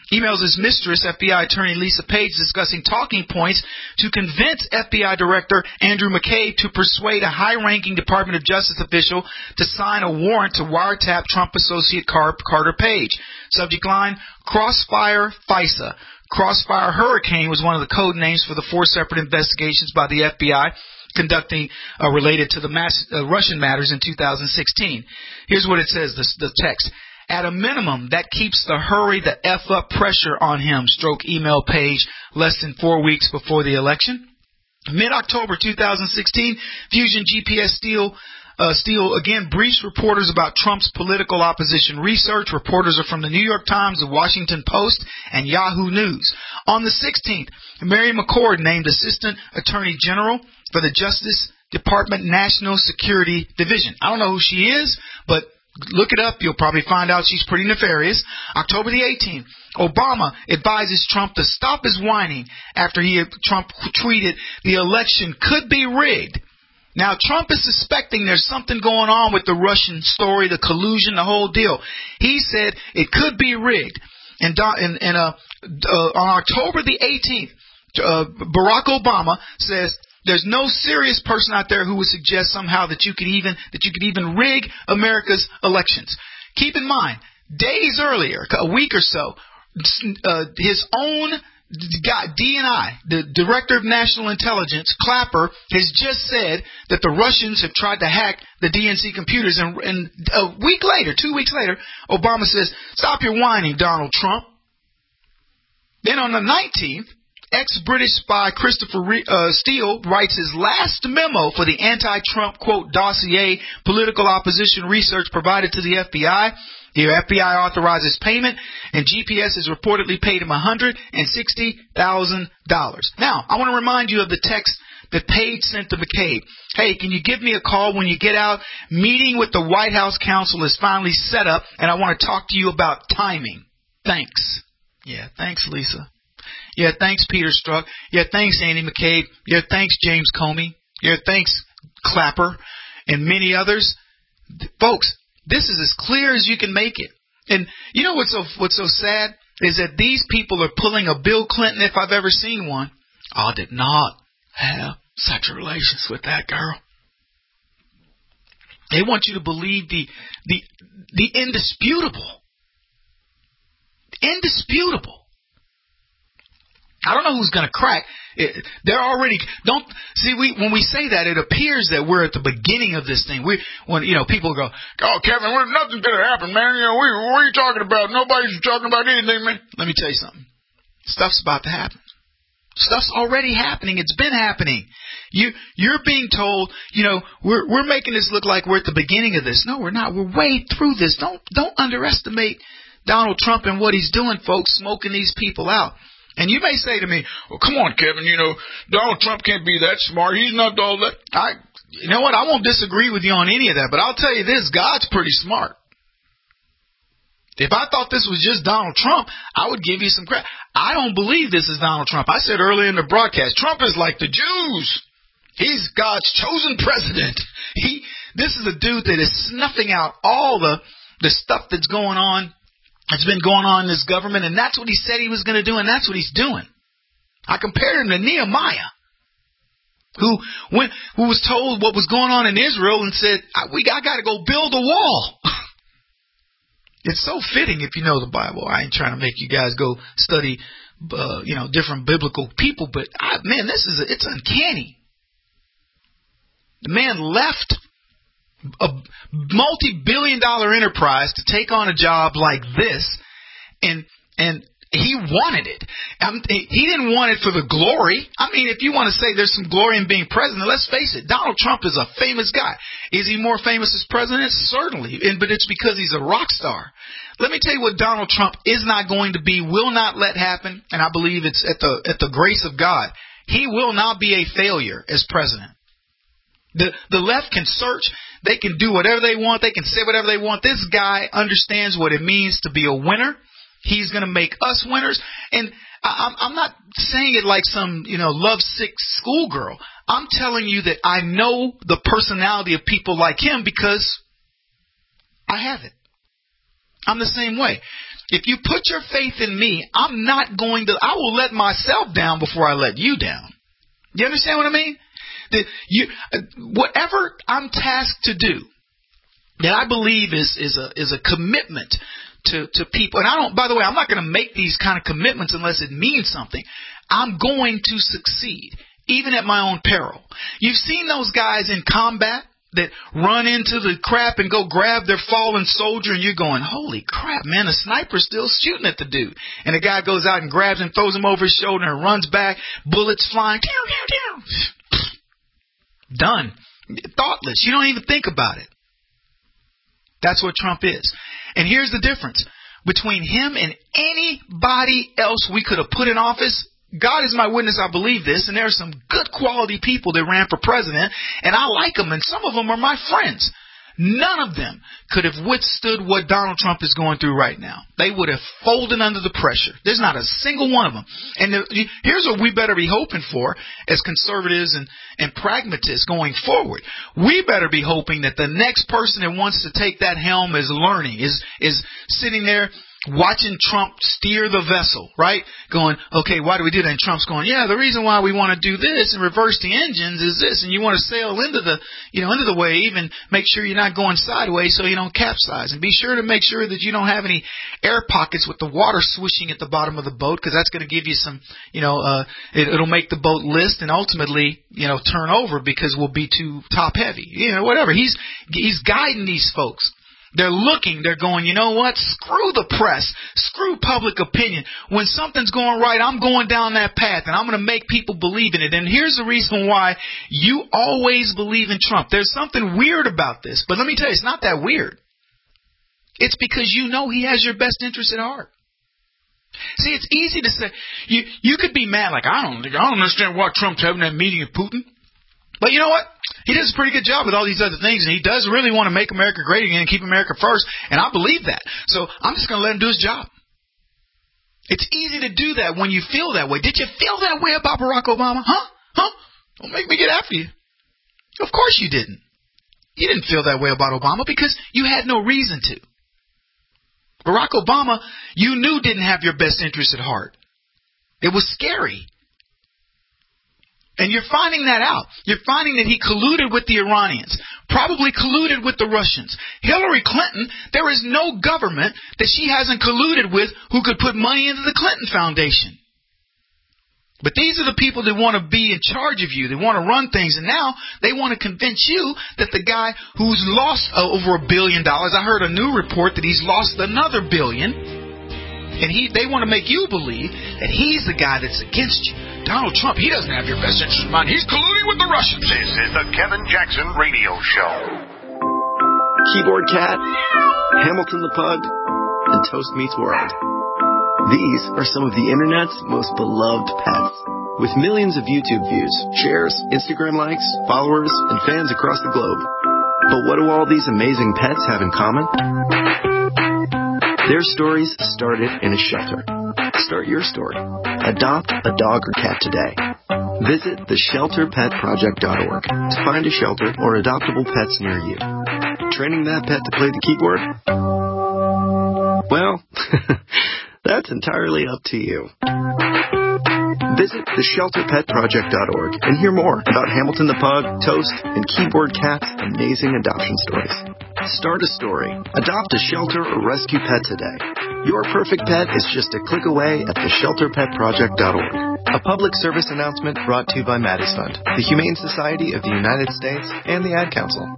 emails his mistress, F B I attorney Lisa Page, discussing talking points to convince F B I Director Andrew McCabe to persuade a high-ranking Department of Justice official to sign a warrant to wiretap Trump associate Carter Page. Subject line, Crossfire FISA. Crossfire Hurricane was one of the code names for the four separate investigations by the F B I conducting uh, related to the mass, uh, Russian matters in two thousand sixteen. Here's what it says, the, the text. At a minimum, that keeps the hurry the F up pressure on him, stroke email Page less than four weeks before the election. Mid-October two thousand sixteen, Fusion G P S Steel Uh, Steele again briefs reporters about Trump's political opposition research. Reporters are from the New York Times, the Washington Post, and Yahoo News. On the sixteenth, Mary McCord named Assistant Attorney General for the Justice Department National Security Division. I don't know who she is, but look it up. You'll probably find out she's pretty nefarious. October the eighteenth, Obama advises Trump to stop his whining after he Trump tweeted the election could be rigged. Now, Trump is suspecting there's something going on with the Russian story, the collusion, the whole deal. He said it could be rigged. And, and, and uh, uh, on October the eighteenth, uh, Barack Obama says there's no serious person out there who would suggest somehow that you could even that you could even rig America's elections. Keep in mind, days earlier, a week or so, uh, his own guy, D N I, the Director of National Intelligence, Clapper, has just said that the Russians have tried to hack the D N C computers. And, and a week later, two weeks later, Obama says, stop your whining, Donald Trump. Then on the nineteenth, ex-British spy Christopher uh, Steele writes his last memo for the anti-Trump, quote, dossier, political opposition research provided to the F B I. The F B I authorizes payment, and G P S has reportedly paid him one hundred sixty thousand dollars. Now, I want to remind you of the text that Page sent to McCabe. Hey, can you give me a call when you get out? Meeting with the White House counsel is finally set up, and I want to talk to you about timing. Thanks. Yeah, thanks, Lisa. Yeah, thanks, Peter Strzok. Yeah, thanks, Andy McCabe. Yeah, thanks, James Comey. Yeah, thanks, Clapper, and many others. Folks, this is as clear as you can make it. And you know what's so what's so sad is that these people are pulling a Bill Clinton, if I've ever seen one. I did not have sexual relations with that girl. They want you to believe the the the indisputable. Indisputable. I don't know who's going to crack. It, they're already don't see. We when we say that, it appears that we're at the beginning of this thing. We when you know people go, "Oh, Kevin, well, nothing's going to happen, man. You know, we, what are you talking about? Nobody's talking about anything, man." Let me tell you something. Stuff's about to happen. Stuff's already happening. It's been happening. You you're being told, you know, we're we're making this look like we're at the beginning of this. No, we're not. We're way through this. Don't don't underestimate Donald Trump and what he's doing, folks, smoking these people out. And you may say to me, well, come on, Kevin, you know, Donald Trump can't be that smart. He's not all that. I, you know what? I won't disagree with you on any of that, but I'll tell you this, God's pretty smart. If I thought this was just Donald Trump, I would give you some credit. I don't believe this is Donald Trump. I said earlier in the broadcast, Trump is like the Jews. He's God's chosen president. He, this is a dude that is snuffing out all the, the stuff that's going on. It's been going on in this government, and that's what he said he was going to do, and that's what he's doing. I compared him to Nehemiah, who went, who was told what was going on in Israel and said, I, we, I got to go build a wall. It's so fitting if you know the Bible. I ain't trying to make you guys go study, uh, you know, different biblical people, but I, man, this is a, it's uncanny. The man left a multi-billion dollar enterprise to take on a job like this, and and he wanted it. Um, he didn't want it for the glory. I mean, if you want to say there's some glory in being president, let's face it, Donald Trump is a famous guy. Is he more famous as president? Certainly, and, but it's because he's a rock star. Let me tell you what Donald Trump is not going to be, will not let happen, and I believe it's at the at the grace of God. He will not be a failure as president. The the left can search. They can do whatever they want. They can say whatever they want. This guy understands what it means to be a winner. He's going to make us winners. And I'm, I'm not saying it like some, you know, lovesick schoolgirl. I'm telling you that I know the personality of people like him because I have it. I'm the same way. If you put your faith in me, I'm not going to, I will let myself down before I let you down. You understand what I mean? That you, whatever I'm tasked to do, that I believe is, is a, is a commitment to, to people. And I don't, by the way, I'm not going to make these kind of commitments unless it means something. I'm going to succeed, even at my own peril. You've seen those guys in combat that run into the crap and go grab their fallen soldier, and you're going, holy crap, man, the sniper's still shooting at the dude. And the guy goes out and grabs him, throws him over his shoulder, and runs back, bullets flying. Done. Thoughtless. You don't even think about it. That's what Trump is. And here's the difference between him and anybody else we could have put in office. God is my witness, I believe this, and there are some good quality people that ran for president, and I like them, and some of them are my friends. None of them could have withstood what Donald Trump is going through right now. They would have folded under the pressure. There's not a single one of them. And the, here's what we better be hoping for as conservatives and, and pragmatists going forward. We better be hoping that the next person that wants to take that helm is learning, is, is sitting there watching Trump steer the vessel, right? Going, okay, why do we do that? And Trump's going, yeah, the reason why we want to do this and reverse the engines is this, and you want to sail into the, you know, into the wave and make sure you're not going sideways so you don't capsize. And be sure to make sure that you don't have any air pockets with the water swishing at the bottom of the boat, because that's going to give you some, you know, uh, it, it'll make the boat list and ultimately, you know, turn over because we'll be too top heavy. You know, whatever. He's, he's guiding these folks. They're looking, they're going, you know what, screw the press, screw public opinion. When something's going right, I'm going down that path, and I'm going to make people believe in it. And here's the reason why you always believe in Trump. There's something weird about this, but let me tell you, it's not that weird. It's because you know he has your best interest at heart. See, it's easy to say, you you could be mad, like, I don't, I don't understand why Trump's having that meeting with Putin. But you know what? He does a pretty good job with all these other things, and he does really want to make America great again and keep America first, and I believe that. So I'm just going to let him do his job. It's easy to do that when you feel that way. Did you feel that way about Barack Obama? Huh? Huh? Don't make me get after you. Of course you didn't. You didn't feel that way about Obama because you had no reason to. Barack Obama, you knew didn't have your best interest at heart. It was scary. And you're finding that out. You're finding that he colluded with the Iranians, probably colluded with the Russians. Hillary Clinton, there is no government that she hasn't colluded with who could put money into the Clinton Foundation. But these are the people that want to be in charge of you. They want to run things. And now they want to convince you that the guy who's lost uh, over a billion dollars, I heard a new report that he's lost another billion. And he, they want to make you believe that he's the guy that's against you. Donald Trump, he doesn't have your best interest in mind. He's colluding with the Russians. This is the Kevin Jackson Radio Show. Keyboard Cat, Hamilton the Pug, and Toast Meets World. These are some of the internet's most beloved pets. With millions of YouTube views, shares, Instagram likes, followers, and fans across the globe. But what do all these amazing pets have in common? Their stories started in a shelter. Start your story. Adopt a dog or cat today. Visit the shelter pet project dot org to find a shelter or adoptable pets near you. Training that pet to play the keyboard? Well, that's entirely up to you. Visit the shelter pet project dot org and hear more about Hamilton the Pug, Toast, and Keyboard Cat's amazing adoption stories. Start a story. Adopt a shelter or rescue pet today. Your perfect pet is just a click away at the shelter pet project dot org. A public service announcement brought to you by Maddie's Fund, the Humane Society of the United States, and the Ad Council.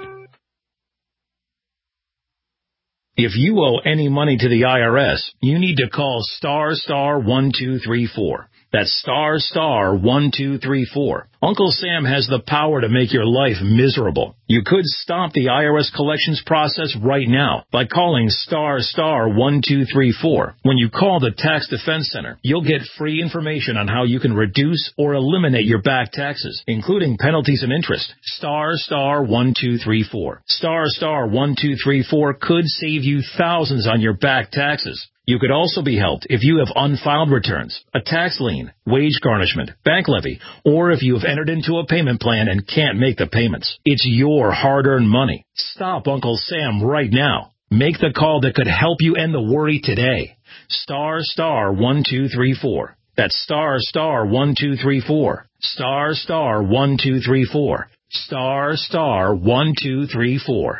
If you owe any money to the I R S, you need to call star star one two three four. That's star star one two three four. Uncle Sam has the power to make your life miserable. You could stop the I R S collections process right now by calling star star one two three four. When you call the Tax Defense Center, you'll get free information on how you can reduce or eliminate your back taxes, including penalties and interest. Star star one two three four. Star star one two three four could save you thousands on your back taxes. You could also be helped if you have unfiled returns, a tax lien, wage garnishment, bank levy, or if you have entered into a payment plan and can't make the payments. It's your hard-earned money. Stop Uncle Sam right now. Make the call that could help you end the worry today. Star star one two three four. That's star star one two three four. Star star one two three four. Star star one two three four.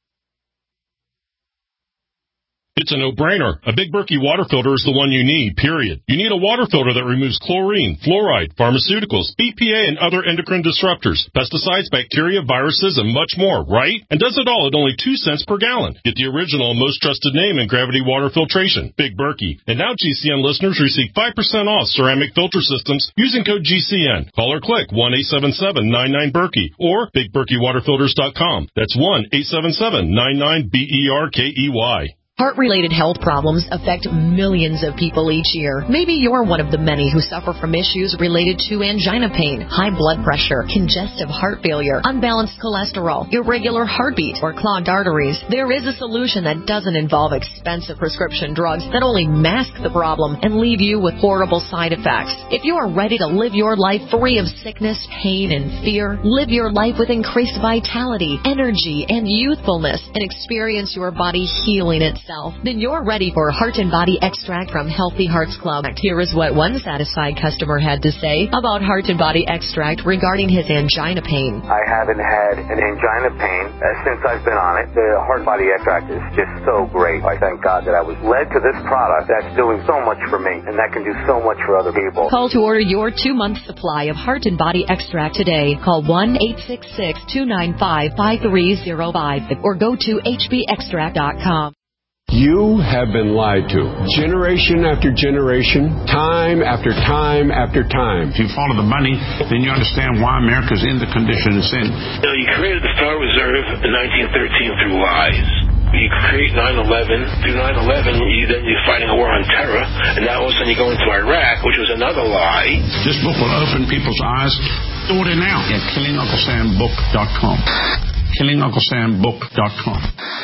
It's a no-brainer. A Big Berkey water filter is the one you need, period. You need a water filter that removes chlorine, fluoride, pharmaceuticals, B P A, and other endocrine disruptors, pesticides, bacteria, viruses, and much more, right? And does it all at only two cents per gallon. Get the original and most trusted name in gravity water filtration, Big Berkey. And now G C N listeners receive five percent off ceramic filter systems using code G C N. Call or click one eight seven seven nine nine Berkey or big berkey water filters dot com. That's one eight seven seven nine nine B E R K E Y. Heart-related health problems affect millions of people each year. Maybe you're one of the many who suffer from issues related to angina pain, high blood pressure, congestive heart failure, unbalanced cholesterol, irregular heartbeat, or clogged arteries. There is a solution that doesn't involve expensive prescription drugs that only mask the problem and leave you with horrible side effects. If you are ready to live your life free of sickness, pain, and fear, live your life with increased vitality, energy, and youthfulness, and experience your body healing itself, then you're ready for Heart and Body Extract from Healthy Hearts Club. Here is what one satisfied customer had to say about Heart and Body Extract regarding his angina pain. I haven't had an angina pain uh, since I've been on it. The Heart and Body Extract is just so great. I thank God that I was led to this product that's doing so much for me and that can do so much for other people. Call to order your two-month supply of Heart and Body Extract today. Call one eight six six two nine five five three zero five or go to h b extract dot com. You have been lied to. Generation after generation, time after time after time. If you follow the money, then you understand why America's in the condition it's in. You know, you created the Star Reserve in nineteen thirteen through lies. You create nine eleven. Through nine eleven, you, then you're fighting a war on terror. And now all of a sudden you go into Iraq, which was another lie. This book will open people's eyes. Order now at killing uncle sam book dot com. killing uncle sam book dot com.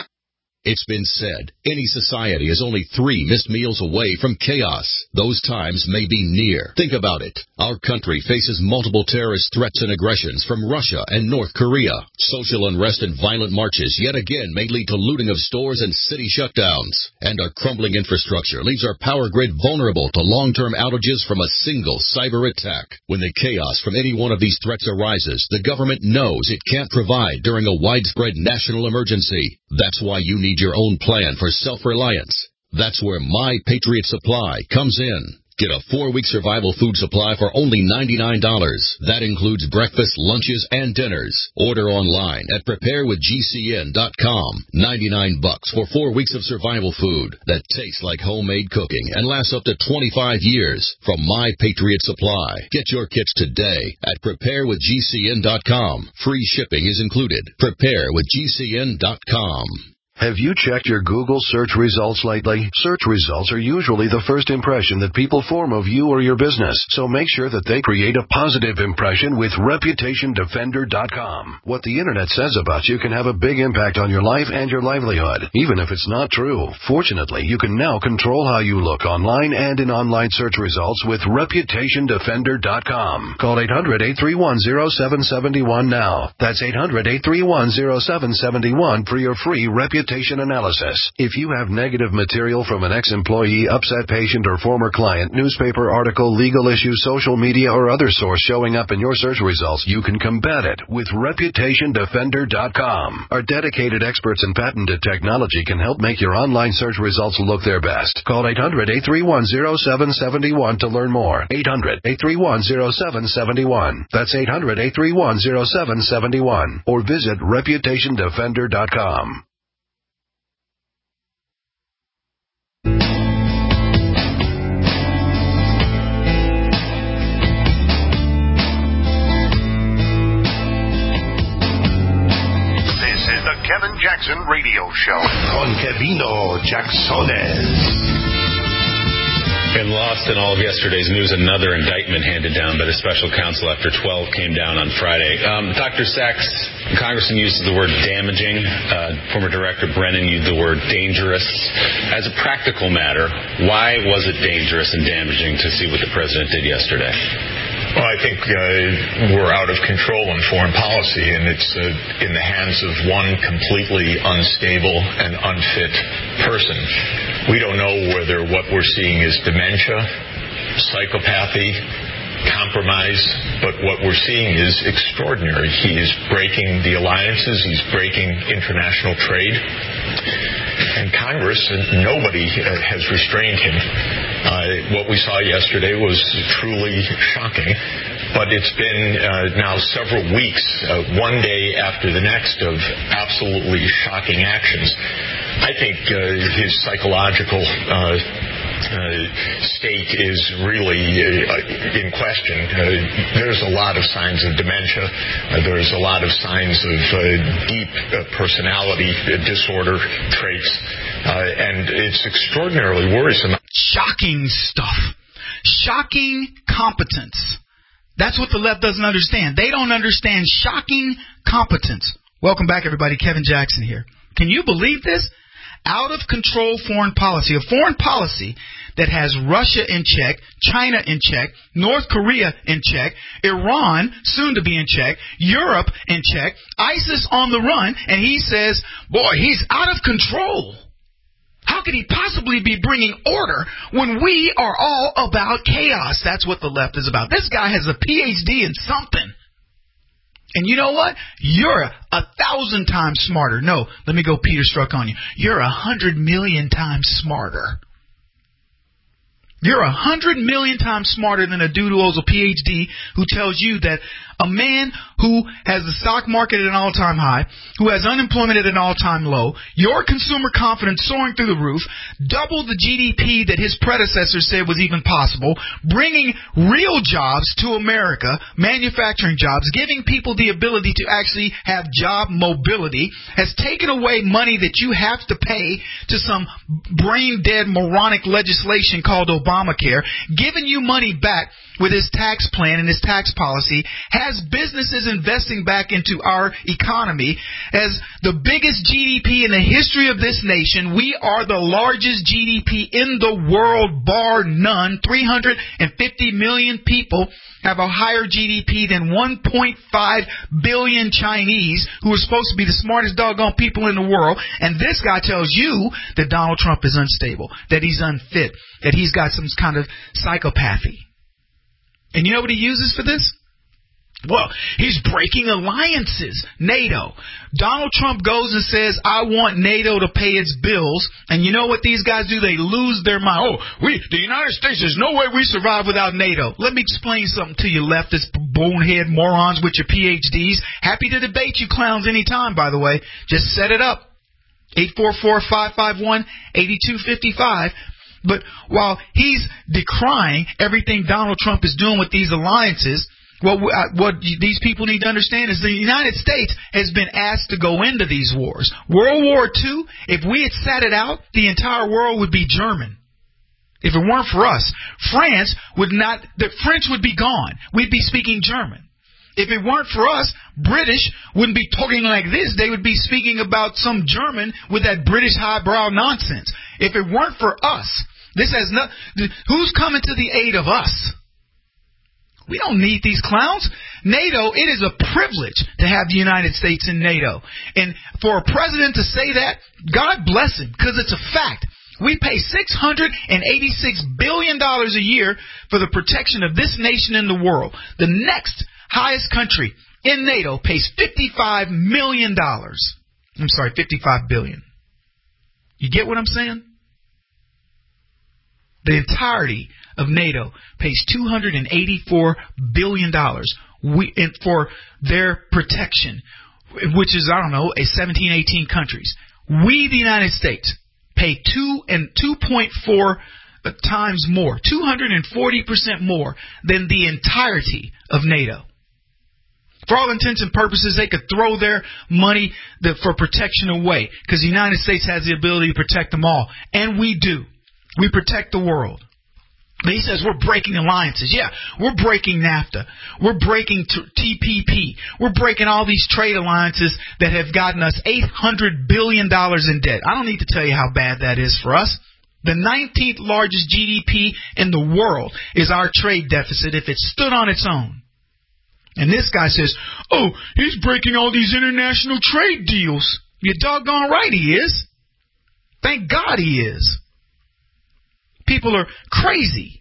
It's been said, any society is only three missed meals away from chaos. Those times may be near. Think about it. Our country faces multiple terrorist threats and aggressions from Russia and North Korea. Social unrest and violent marches yet again may lead to looting of stores and city shutdowns. And our crumbling infrastructure leaves our power grid vulnerable to long-term outages from a single cyber attack. When the chaos from any one of these threats arises, the government knows it can't provide during a widespread national emergency. That's why you need your own plan for self-reliance. That's where My Patriot Supply comes in. Get a four-week survival food supply for only ninety-nine dollars. That includes breakfast, lunches, and dinners. Order online at prepare with G C N dot com. ninety-nine bucks for four weeks of survival food that tastes like homemade cooking and lasts up to twenty-five years from My Patriot Supply. Get your kits today at prepare with G C N dot com. Free shipping is included. prepare with G C N dot com. Have you checked your Google search results lately? Search results are usually the first impression that people form of you or your business, so make sure that they create a positive impression with reputation defender dot com. What the internet says about you can have a big impact on your life and your livelihood, even if it's not true. Fortunately, you can now control how you look online and in online search results with reputation defender dot com. Call eight hundred, eight three one, zero seven seven one now. That's eight hundred, eight three one, zero seven seven one for your free reputation analysis. If you have negative material from an ex-employee, upset patient, or former client, newspaper article, legal issue, social media, or other source showing up in your search results, you can combat it with reputation defender dot com. Our dedicated experts in patented technology can help make your online search results look their best. Call eight hundred, eight three one, zero seven seven one to learn more. eight hundred, eight three one, zero seven seven one. That's eight hundred, eight three one, zero seven seven one. Or visit reputation defender dot com. Kevin Jackson Radio Show. Con Kevino Jacksones. And lost in all of yesterday's news, another indictment handed down by the special counsel after twelve came down on Friday. Um, Doctor Sachs, Congressman uses the word damaging. Uh, former Director Brennan used the word dangerous. As a practical matter, why was it dangerous and damaging to see what the president did yesterday? Well, I think uh, we're out of control in foreign policy, and it's uh, in the hands of one completely unstable and unfit person. We don't know whether what we're seeing is dementia, psychopathy, compromise, but what we're seeing is extraordinary. He is breaking the alliances. He's breaking international trade. And Congress, nobody uh, has restrained him. Uh, what we saw yesterday was truly shocking. But it's been uh, now several weeks, uh, one day after the next, of absolutely shocking actions. I think uh, his psychological uh, Uh, state is really uh, in question. Uh, there's a lot of signs of dementia. Uh, there's a lot of signs of uh, deep uh, personality uh, disorder traits. Uh, and it's extraordinarily worrisome. Shocking stuff. Shocking competence. That's what the left doesn't understand. They don't understand shocking competence. Welcome back, everybody. Kevin Jackson here. Can you believe this? Out of control foreign policy, a foreign policy that has Russia in check, China in check, North Korea in check, Iran soon to be in check, Europe in check, ISIS on the run, and he says, boy, he's out of control. How could he possibly be bringing order when we are all about chaos? That's what the left is about. This guy has a P H D in something. And you know what? You're a, a thousand times smarter. No, let me go Peter Strzok on you. You're a hundred million times smarter. You're a hundred million times smarter than a dude who owes a P H D who tells you that a man who has the stock market at an all-time high, who has unemployment at an all-time low, your consumer confidence soaring through the roof, double the G D P that his predecessor said was even possible, bringing real jobs to America, manufacturing jobs, giving people the ability to actually have job mobility, has taken away money that you have to pay to some brain-dead moronic legislation called Obamacare, giving you money back with his tax plan and his tax policy, has businesses investing back into our economy, as the biggest G D P in the history of this nation. We are the largest G D P in the world, bar none. three hundred fifty million people have a higher G D P than one point five billion Chinese, who are supposed to be the smartest doggone people in the world. And this guy tells you that Donald Trump is unstable, that he's unfit, that he's got some kind of psychopathy. And you know what he uses for this? Well, he's breaking alliances. NATO. Donald Trump goes and says, I want NATO to pay its bills. And you know what these guys do? They lose their mind. Oh, we, the United States, there's no way we survive without NATO. Let me explain something to you leftist bonehead morons with your P H Ds. Happy to debate you clowns anytime, by the way. Just set it up. eight four four, five five one, eight two five five. But while he's decrying everything Donald Trump is doing with these alliances, what what these people need to understand is the United States has been asked to go into these wars. World War Two, if we had sat it out, the entire world would be German. If it weren't for us, France would not, the French would be gone. We'd be speaking German. If it weren't for us, British wouldn't be talking like this. They would be speaking about some German with that British highbrow nonsense. If it weren't for us, this has no, who's coming to the aid of us? We don't need these clowns. NATO, it is a privilege to have the United States in NATO. And for a president to say that, God bless him, because it's a fact. We pay six hundred eighty-six billion dollars a year for the protection of this nation in the world. The next highest country in NATO pays fifty-five million dollars. I'm sorry, fifty-five billion dollars. You get what I'm saying? The entirety of NATO pays two hundred eighty-four billion dollars we, in, for their protection, which is, I don't know, a seventeen, eighteen countries. We, the United States, pay two and two point four times more, two hundred forty percent more than the entirety of NATO. For all intents and purposes, they could throw their money for protection away, because the United States has the ability to protect them all. And we do. We protect the world. But he says we're breaking alliances. Yeah, we're breaking NAFTA. We're breaking T P P. We're breaking all these trade alliances that have gotten us eight hundred billion dollars in debt. I don't need to tell you how bad that is for us. The nineteenth largest G D P in the world is our trade deficit if it stood on its own. And this guy says, oh, he's breaking all these international trade deals. You're doggone right he is. Thank God he is. People are crazy.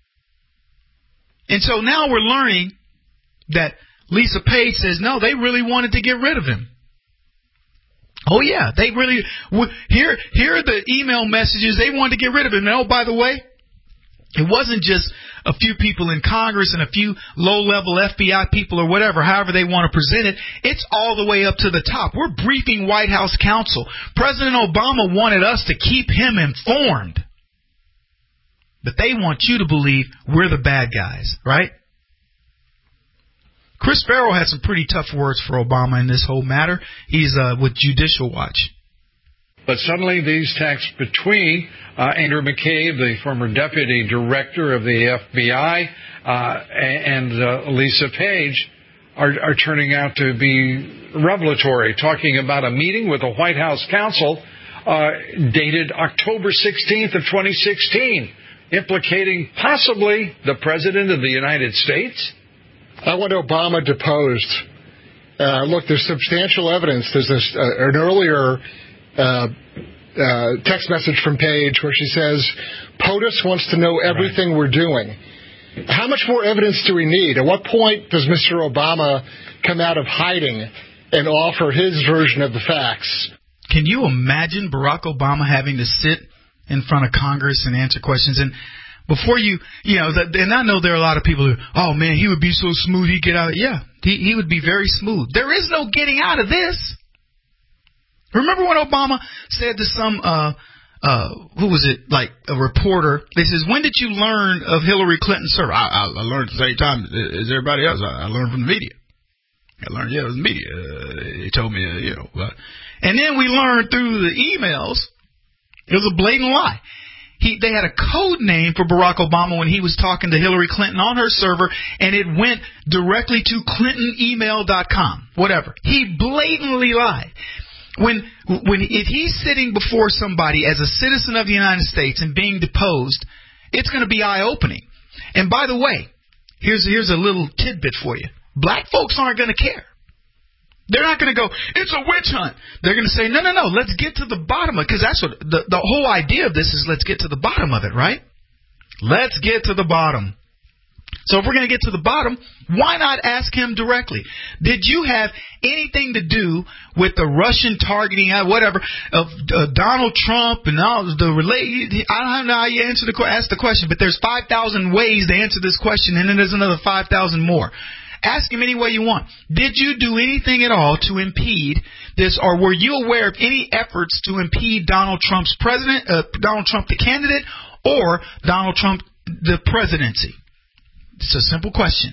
And so now we're learning that Lisa Page says, no, they really wanted to get rid of him. Oh, yeah, they really, here, here are the email messages. They wanted to get rid of him. And oh, by the way, it wasn't just a few people in Congress and a few low-level F B I people or whatever, however they want to present it. It's all the way up to the top. We're briefing White House counsel. President Obama wanted us to keep him informed. But they want you to believe we're the bad guys, right? Chris Farrell had some pretty tough words for Obama in this whole matter. He's uh, with Judicial Watch. But suddenly these texts between uh, Andrew McCabe, the former deputy director of the F B I, uh, and uh, Lisa Page are, are turning out to be revelatory, talking about a meeting with the White House counsel uh, dated October sixteenth of twenty sixteen, implicating possibly the President of the United States. I want Obama deposed. Uh, look, there's substantial evidence. There's this, uh, an earlier uh, uh, text message from Page where she says, POTUS wants to know everything right. we're doing. How much more evidence do we need? At what point does Mister Obama come out of hiding and offer his version of the facts? Can you imagine Barack Obama having to sit in front of Congress and answer questions? And before you, you know, and I know there are a lot of people who, oh, man, he would be so smooth, he'd get out of it. Yeah, he, he would be very smooth. There is no getting out of this. Remember when Obama said to some, uh, uh, who was it, like a reporter, they says, when did you learn of Hillary Clinton's server? I, I, I learned at the same time as everybody else. I, I learned from the media. I learned, yeah, it was the media. Uh, he told me, uh, you know. Uh, and then we learned through the emails, it was a blatant lie. He, they had a code name for Barack Obama when he was talking to Hillary Clinton on her server, and it went directly to clinton email dot com, whatever. He blatantly lied. When, when, if he's sitting before somebody as a citizen of the United States and being deposed, it's going to be eye-opening. And by the way, here's, here's a little tidbit for you. Black folks aren't going to care. They're not going to go, it's a witch hunt. They're going to say, no, no, no, let's get to the bottom of it. Because that's what the, the whole idea of this is, let's get to the bottom of it, right? Let's get to the bottom. So if we're going to get to the bottom, why not ask him directly? Did you have anything to do with the Russian targeting, whatever, of uh, Donald Trump and all the related? I don't know how you answer the ask the question, but there's five thousand ways to answer this question, and then there's another five thousand more. Ask him any way you want. Did you do anything at all to impede this, or were you aware of any efforts to impede Donald Trump's president, uh, Donald Trump the candidate, or Donald Trump the presidency? It's a simple question.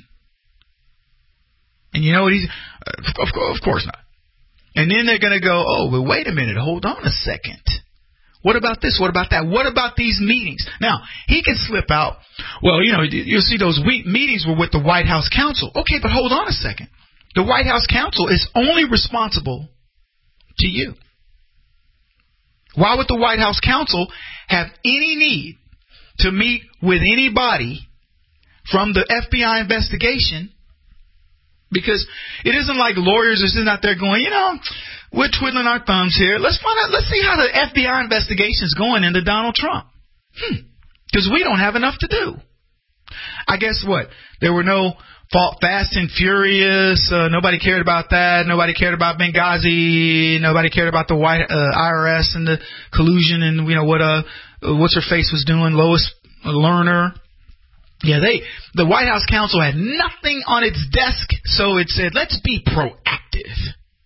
And you know what he's... Uh, of, of course not. And then they're going to go, oh, well, wait a minute, hold on a second. What about this? What about that? What about these meetings? Now, he can slip out. Well, you know, you'll see those meetings were with the White House counsel. Okay, but hold on a second. The White House counsel is only responsible to you. Why would the White House counsel have any need to meet with anybody from the F B I investigation? Because it isn't like lawyers are sitting out there going, you know, we're twiddling our thumbs here. Let's find out. Let's see how the F B I investigation is going into Donald Trump. Hmm. Because we don't have enough to do. I guess what? There were no Fast and Furious. Uh, nobody cared about that. Nobody cared about Benghazi. Nobody cared about the White uh, I R S and the collusion and you know what? Uh, what's her face was doing? Lois Lerner. Yeah, they the White House counsel had nothing on its desk, so it said, let's be proactive.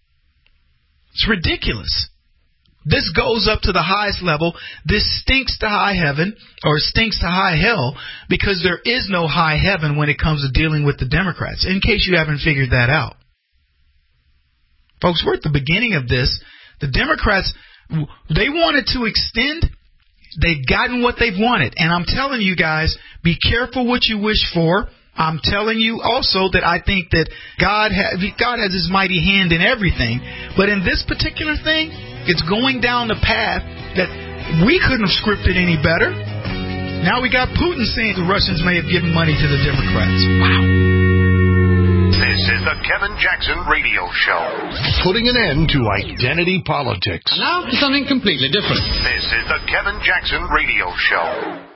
It's ridiculous. This goes up to the highest level. This stinks to high heaven, or stinks to high hell, because there is no high heaven when it comes to dealing with the Democrats, in case you haven't figured that out. Folks, we're at the beginning of this. The Democrats, they wanted to extend. They've gotten what they've wanted. And I'm telling you guys, be careful what you wish for. I'm telling you also that I think that God, ha- God has his mighty hand in everything. But in this particular thing, it's going down the path that we couldn't have scripted any better. Now we got Putin saying the Russians may have given money to the Democrats. Wow. This is the Kevin Jackson Radio Show. Putting an end to identity politics. And now for something completely different. This is the Kevin Jackson Radio Show.